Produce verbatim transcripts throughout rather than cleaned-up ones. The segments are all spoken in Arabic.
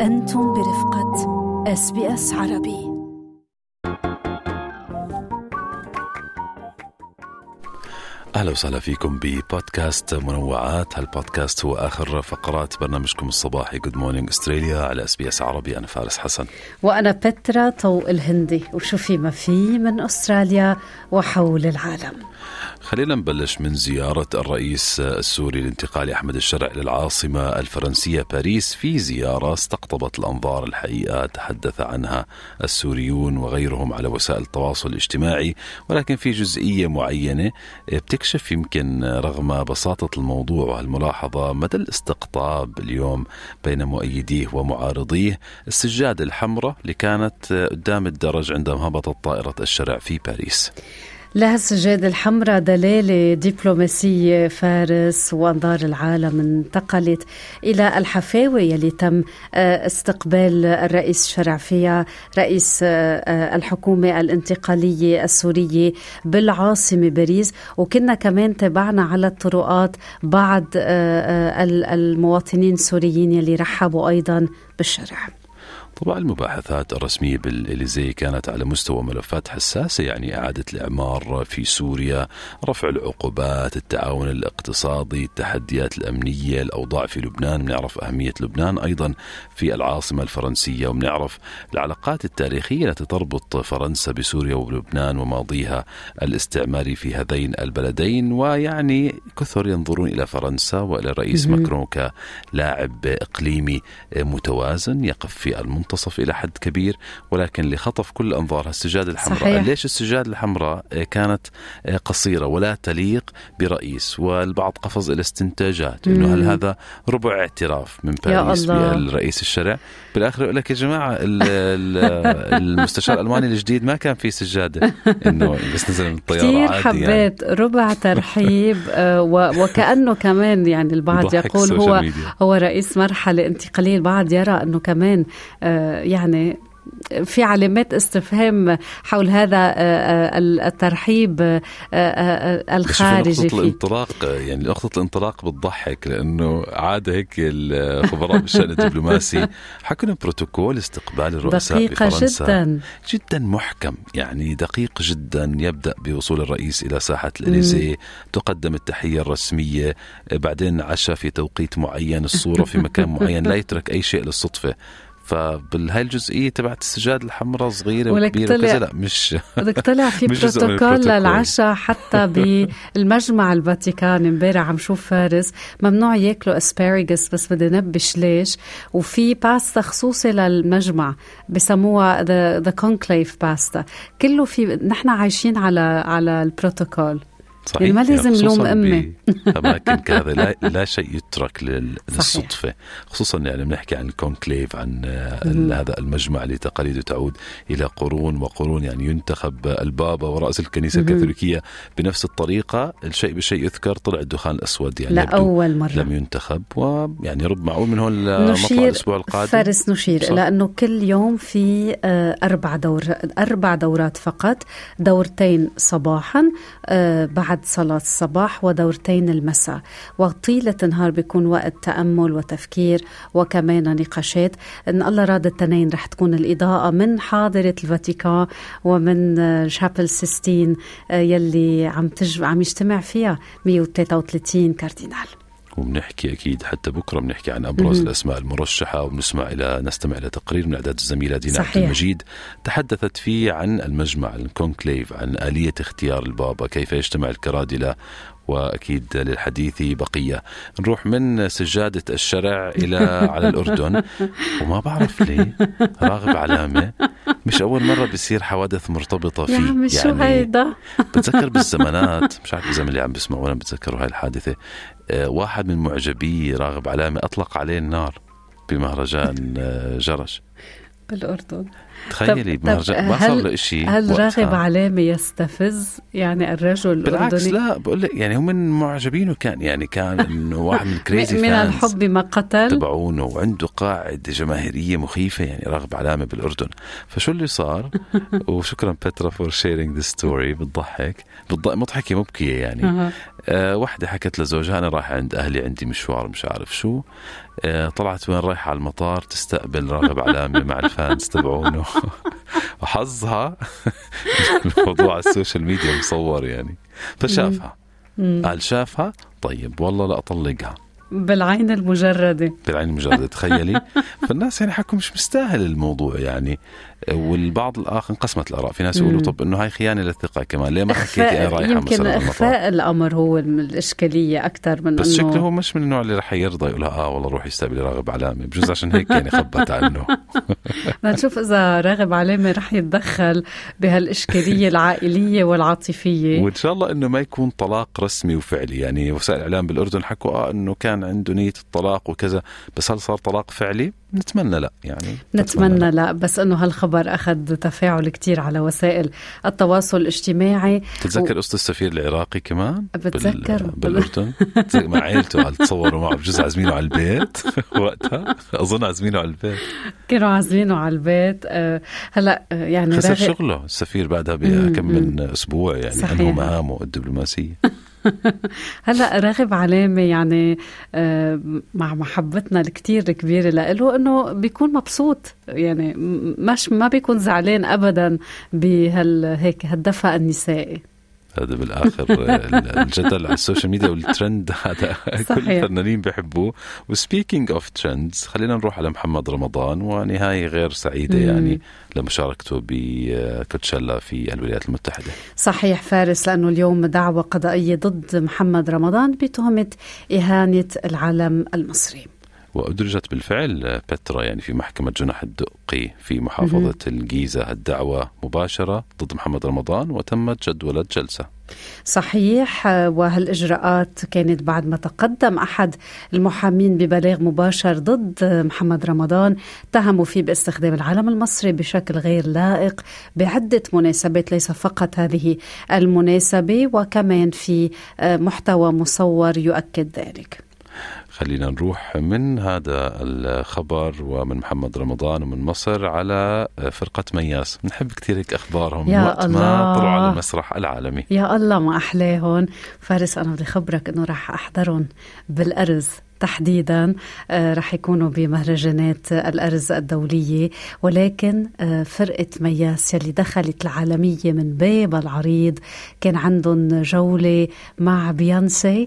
أنتم برفقة إس بي إس عربي. أهلا وسهلا فيكم ببودكاست منوعات. هالبودكاست هو آخر فقرات برنامجكم الصباحي Good Morning Australia على إس بي إس عربي. أنا فارس حسن وأنا بترا طوق الهندي. وشوفي ما في من أستراليا وحول العالم. خلينا نبلش من زيارة الرئيس السوري الانتقالي أحمد الشرع للعاصمة الفرنسية باريس، في زيارة استقطبت الأنظار الحقيقة تحدث عنها السوريون وغيرهم على وسائل التواصل الاجتماعي، ولكن في جزئية معينة بتكشف يمكن رغم بساطة الموضوع وهالملاحظة مدى الاستقطاب اليوم بين مؤيديه ومعارضيه. السجادة الحمراء اللي كانت قدام الدرج عندما هبطت طائرة الشرع في باريس. لها السجادة الحمراء دلالة دبلوماسية فارس، وأنظار العالم انتقلت إلى الحفاوة يلي تم استقبال الرئيس الشرع فيها، رئيس الحكومة الانتقالية السورية بالعاصمة باريس. وكنا كمان تابعنا على الطرقات بعض المواطنين السوريين يلي رحبوا أيضا بالشرع. طبعا المباحثات الرسمية بالإليزيه كانت على مستوى ملفات حساسة، يعني إعادة الإعمار في سوريا، رفع العقوبات، التعاون الاقتصادي، التحديات الأمنية، الأوضاع في لبنان. بنعرف أهمية لبنان أيضا في العاصمة الفرنسية، وبنعرف العلاقات التاريخية التي تربط فرنسا بسوريا ولبنان وماضيها الاستعماري في هذين البلدين. ويعني كثر ينظرون إلى فرنسا وإلى الرئيس ماكرون كلاعب إقليمي متوازن يقف في المنطقة منتصف إلى حد كبير، ولكن اللي خطف كل أنظار السجادة الحمراء. صحيح. ليش السجادة الحمراء كانت قصيرة ولا تليق برئيس؟ والبعض قفز إلى استنتاجات إنه هل هذا ربع اعتراف من باريس بالرئيس الشرع؟ بالآخر يقول لك يا جماعة المستشار الألماني الجديد ما كان فيه سجادة، إنه بس نزل من الطيارة كتير عادي. حبيت يعني. ربع ترحيب وكأنه كمان يعني البعض يقول هو هو رئيس مرحلة انتقالية، البعض يرى أنه كمان يعني في علامات استفهام حول هذا الترحيب الخارجي. نقطة الانطلاق يعني نقطة الانطلاق بتضحك، لأنه عادة هيك الخبراء بالشأن الدبلوماسي حكوا بروتوكول استقبال الرؤساء بفرنسا جدا جدا محكم، يعني دقيق جدا. يبدأ بوصول الرئيس إلى ساحة الإليزيه، تقدم التحية الرسمية، بعدين عشاء في توقيت معين، الصورة في مكان معين، لا يترك أي شيء للصدفة. فبالهاي الجزئية تبعت السجادة الحمراء صغيرة وكبيرة وكذا، لا مش بدك طلع في بروتوكول للعشاء. حتى بالمجمع الفاتيكان امبارح عم شوف فارس ممنوع ياكلوا اسباريغس، بس بدي نبش ليش. وفي باستا خصوصي للمجمع بسموها the, the conclave باستا. كله في نحن عايشين على على البروتوكول. صحيح. يعني ما لازم لوم أمي. أماكن كذا لا, لا شيء يترك للصدفة، خصوصا يعني بنحكي عن الكونكليف، عن هذا المجمع اللي تقاليده تعود إلى قرون وقرون. يعني ينتخب البابا ورأس الكنيسة الكاثوليكية بنفس الطريقة، الشيء بشيء يذكر، طلع الدخان الأسود يعني لأول مرة لم ينتخب. ويعني رب معقول من هون لمطلع الأسبوع القادم. فارس نشير لأنه كل يوم في أربع دور أربع دورات فقط، دورتين صباحا بعد صلاة الصباح ودورتين المساء، وطيلة النهار بيكون وقت تأمل وتفكير وكمان نقاشات. إن الله راد التنين رح تكون الإضاءة من حاضرة الفاتيكان ومن شابل سيستين يلي عم تج... عم يجتمع فيها مية وثلاثة وثلاثين كاردينال. وبنحكي أكيد حتى بكرة بنحكي عن أبرز م- الأسماء المرشحة، وبنسمع إلى نستمع إلى تقرير من إعداد الزميلة دينا عبد المجيد تحدثت فيه عن المجمع الكونكليف، عن آلية اختيار البابا، كيف يجتمع الكرادلة، وأكيد للحديث بقية. نروح من سجادة الشرع إلى على الأردن، وما بعرف ليه راغب علامة مش أول مرة بيصير حوادث مرتبطة فيه. يعني شو هيدا؟ بتذكر بالزمانات، مش عارف إذا اللي عم بسمعوا ولا بتذكروا هاي الحادثة. أه واحد من معجبي راغب علامة أطلق عليه النار بمهرجان جرش بالأردن. تخيلي بمهرجان ما صار له إشي. هل راغب علامة يستفز يعني الرجل الأردني؟ بالعكس لا، بقول لك يعني هم من معجبينه كان، يعني كان إنه واحد من كريزي من الحب ما قتل تبعونه، وعنده قاعدة جماهيرية مخيفة يعني راغب علامة بالأردن. فشو اللي صار؟ وشكرا بترا فور شيرينج ذا ستوري. بتضحك بتضحك مضحكة مبكية يعني. أه واحدة حكت لزوجها أنا رايحة عند أهلي عندي مشوار مش عارف شو. أه طلعت وين رايحة على المطار تستقبل راغب علامة مع الفانز تبعونه. وحظها الموضوع على السوشيال ميديا مصور يعني، فشافها قال شافها طيب والله لا أطلقها بالعين المجردة بالعين المجردة تخيلي. فالناس يعني حكوا مش مستاهل الموضوع يعني. والبعض الآخر انقسمت الآراء، في ناس يقولوا طب إنه هاي خيانة للثقة كمان، ليه ما حكيتي أنا رايحة يمكن مثلا إخفاء الأمر هو الإشكالية أكتر من بس إنه شكله هو مش من النوع اللي رح يرضى يقولها آه والله روحي استقبلي راغب علامة، بجوز عشان هيك يعني خبت عنه. نشوف إذا راغب علامة رح يتدخل بهالإشكالية العائلية والعاطفية، وإن شاء الله إنه ما يكون طلاق رسمي وفعلي. يعني وسائل الإعلام بالأردن حكوا آه إنه كان عنده نية الطلاق وكذا، بس هل صار طلاق فعلي؟ نتمنى لا يعني نتمنى, نتمنى لا. بس إنه هالخبر أخذ تفاعل كتير على وسائل التواصل الاجتماعي. تتذكر قصة السفير العراقي كمان بتذكر بال... بالأردن مع عائلته قال تصوروا معه بجوز عازمينه على البيت وقتها أظن عازمينه على البيت كانوا عازمينه على البيت. أه هلا يعني خسر راغب... شغله السفير بعدها بكم من أسبوع يعني صحيح. أنه مهامه الدبلوماسية. هلا راغب علامة يعني مع محبتنا الكتير كبيرة له إنه بيكون مبسوط يعني مش ما بيكون زعلان أبدا بهال هيك هالدفع النسائي. هذا بالآخر الجدل على السوشيال ميديا والترند هذا كل الفنانين بيحبوه. وسبيكينج اوف ترندز خلينا نروح على محمد رمضان ونهاية غير سعيدة مم. يعني لمشاركته بكوتشيلا في الولايات المتحدة. صحيح فارس، لأنه اليوم دعوة قضائية ضد محمد رمضان بتهمة إهانة العلم المصري، وأدرجت بالفعل بترا يعني في محكمة جنح الدقي في محافظة الجيزة الدعوة مباشرة ضد محمد رمضان، وتمت جدولة جلسة. صحيح، وهالإجراءات كانت بعد ما تقدم أحد المحامين ببلاغ مباشر ضد محمد رمضان اتهموا فيه باستخدام العلم المصري بشكل غير لائق بعدة مناسبات، ليس فقط هذه المناسبة وكمان في محتوى مصور يؤكد ذلك. خلينا نروح من هذا الخبر ومن محمد رمضان ومن مصر على فرقة مياس. نحب كثير هيك أخبارهم من وقت الله. ما طلعوا على المسرح العالمي. يا الله ما أحلاهم فارس. أنا بدي خبرك أنه راح أحضرهم بالأرز تحديدا، آه رح يكونوا بمهرجانات الأرز الدولية، ولكن آه فرقة مياس يلي دخلت العالمية من باب العريض كان عندهم جولة مع بيانسي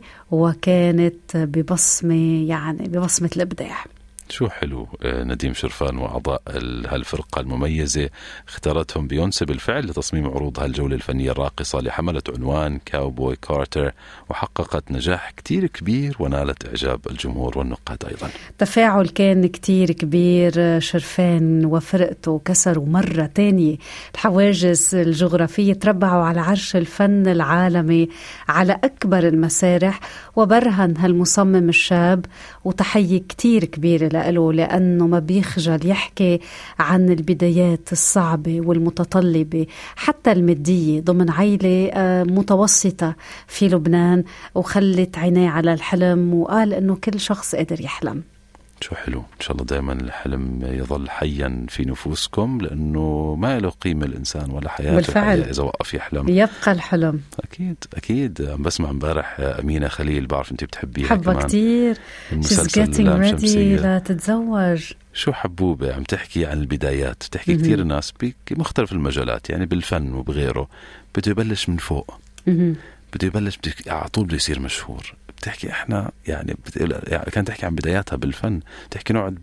وكانت ببصمة يعني ببصمة الإبداع. شو حلو. نديم شرفان وأعضاء هالفرقة المميزة اختارتهم بيونسي بالفعل لتصميم عروض هالجولة الفنية الراقصة اللي حملت عنوان كاوبوي كارتر، وحققت نجاح كتير كبير ونالت إعجاب الجمهور والنقاد أيضا. تفاعل كان كتير كبير. شرفان وفرقته كسروا مرة تانية الحواجز الجغرافية، تربعوا على عرش الفن العالمي على أكبر المسارح، وبرهن هالمصمم الشاب وتحية كتير كبيرة له لأنه ما بيخجل يحكي عن البدايات الصعبة والمتطلبة حتى المادية ضمن عائلة متوسطة في لبنان، وخلت عينيه على الحلم وقال أنه كل شخص قادر يحلم. شو حلو. إن شاء الله دائما الحلم يظل حيا في نفوسكم، لأنه ما له قيمة الإنسان ولا حياته بالفعل إذا وقف يحلم. يبقى الحلم. أكيد أكيد. بسمع امبارح أمينة خليل، بعرف أنت بتحبيها حبة كمان كتير. She's getting ready لا تتزوج. شو حبوبة عم تحكي عن البدايات. بتحكي كتير ناس بمختلف المجالات يعني بالفن وبغيره بده يبلش من فوق، بده يبلش على طول بده يصير مشهور. بتحكي احنا يعني, يعني كانت تحكي عن بداياتها بالفن، تحكي نقعد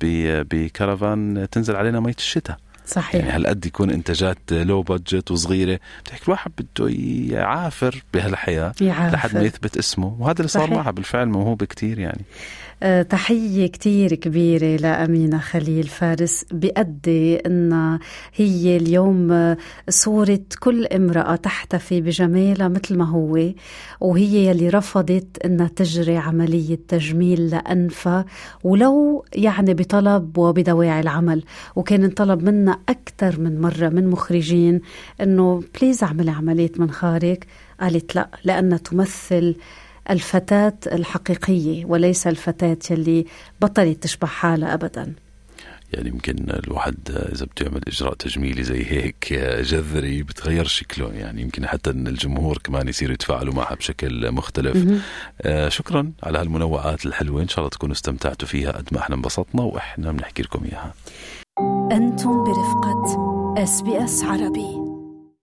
بكرفان تنزل علينا مية الشتاء. صحيح. يعني هالقد يكون انتاجات لو بادجت وصغيرة. بتحكي الواحد بده يعافر بهالحياة يعافر لحد ما يثبت اسمه، وهذا اللي صار معها بالفعل. موهوبة كتير يعني. أه تحية كتير كبيرة لأمينة خليل فارس، بأدي أن هي اليوم صورة كل امرأة تحتفي بجمالها مثل ما هو، وهي يلي رفضت أنها تجري عملية تجميل لأنفها ولو يعني بطلب وبدواعي العمل. وكان طلب منا أكثر من مرة من مخرجين أنه بليز اعملي عملية منخارك، قالت لا، لأنها تمثل الفتاة الحقيقية وليس الفتاة اللي بطلت تشبه حالها أبدا. يعني يمكن الواحد إذا بده يعمل إجراء تجميلي زي هيك جذري بتغير شكله، يعني يمكن حتى إن الجمهور كمان يصيروا يتفاعلوا معها بشكل مختلف. آه شكرا على هالمنوعات الحلوة، إن شاء الله تكونوا استمتعتوا فيها قد ما احنا انبسطنا وإحنا بنحكي لكم إياها. أنتم برفقة إس بي إس عربي.